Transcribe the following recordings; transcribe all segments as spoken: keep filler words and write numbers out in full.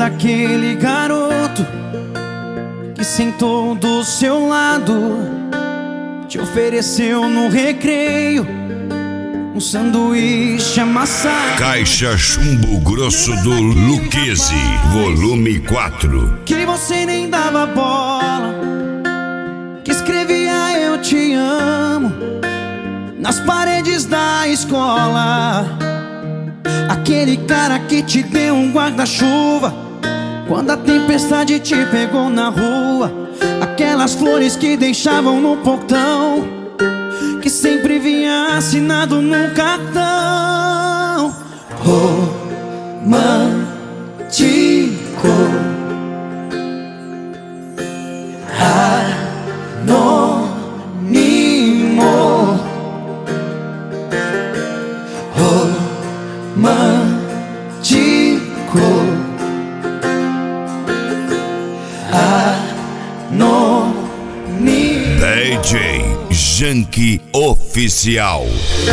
daquele garoto que sentou do seu lado, te ofereceu no recreio um sanduíche amassado? Caixa Chumbo Grosso do Lucchesi, volume quatro. Que você nem dava bola, que escrevia eu te amo nas paredes da escola. Aquele cara que te deu um guarda-chuva quando a tempestade te pegou na rua. Aquelas flores que deixavam no portão, que sempre vinha assinado num cartão. Romântico, anônimo, romântico, anônimo. D J Janky Oficial.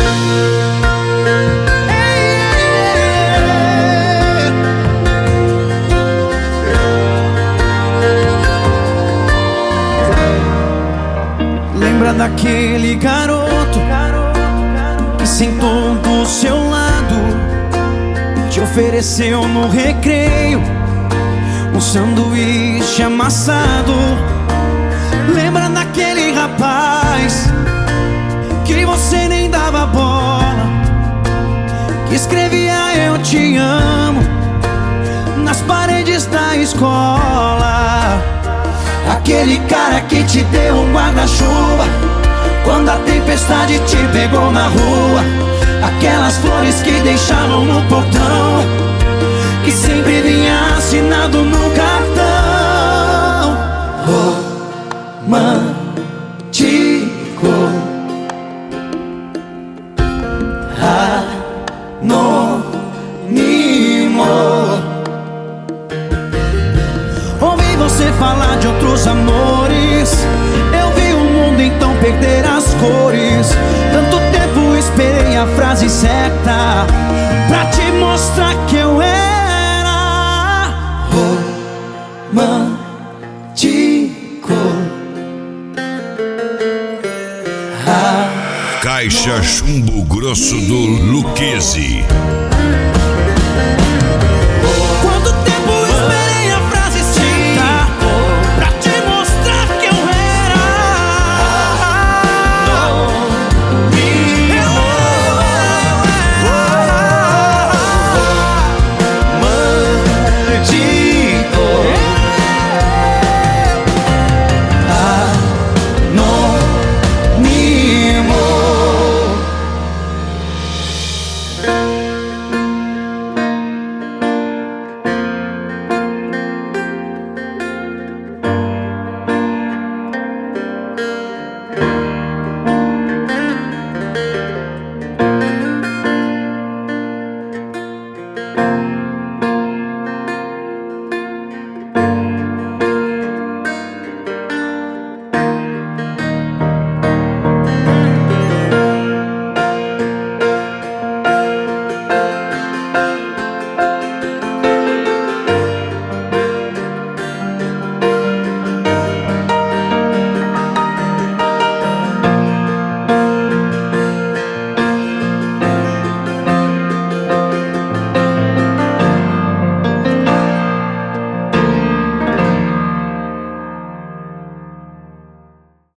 Lembra daquele garoto que sentou do seu lado, te ofereceu no recreio um sanduíche amassado? Lembra daquele rapaz que você nem dava bola, que escrevia eu te amo nas paredes da escola? Aquele cara que te deu um guarda-chuva quando a tempestade te pegou na rua. Aquelas flores que deixavam no portão, que sempre vinha assinado no cartão. Romântico, anônimo. Ouvi você falar de outros amores, eu vi o mundo então perder as cores. Tanto tempo esperei a frase certa pra te mostrar que eu era romântico. Caixa Chumbo Grosso do Lucchesi.